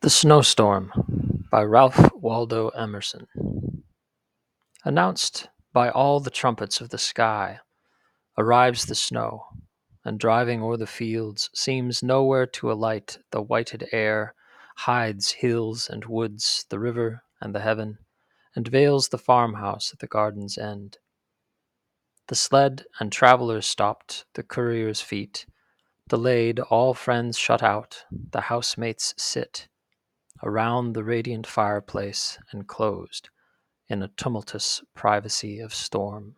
The Snowstorm by Ralph Waldo Emerson. Announced by all the trumpets of the sky, arrives the snow, and driving o'er the fields, seems nowhere to alight. The whited air hides hills and woods, the river and the heaven, and veils the farmhouse at the garden's end. The sled and travelers stopped, the courier's feet delayed, all friends shut out, the housemates sit around the radiant fireplace, enclosed in a tumultuous privacy of storm.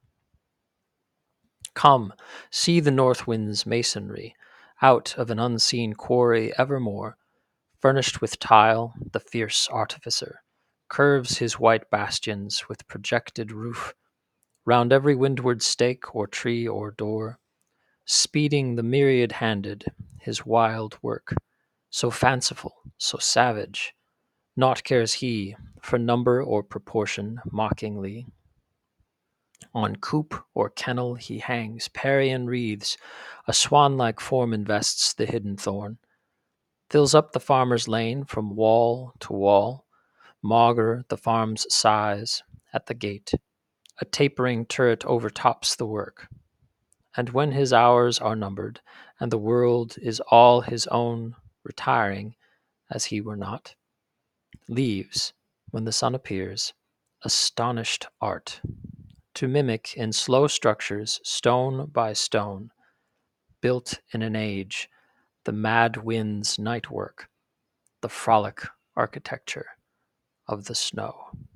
Come, see the north wind's masonry, out of an unseen quarry evermore, furnished with tile, the fierce artificer curves his white bastions with projected roof, round every windward stake or tree or door, speeding the myriad-handed, his wild work, so fanciful, so savage, naught cares he for number or proportion. Mockingly on coop or kennel he hangs Parian wreaths, a swan-like form invests the hidden thorn, fills up the farmer's lane from wall to wall, maugre the farm's size at the gate, a tapering turret overtops the work. And when his hours are numbered, and the world is all his own, retiring, as he were not, leaves, when the sun appears, astonished art, to mimic in slow structures, stone by stone, built in an age, the mad wind's night work, the frolic architecture of the snow.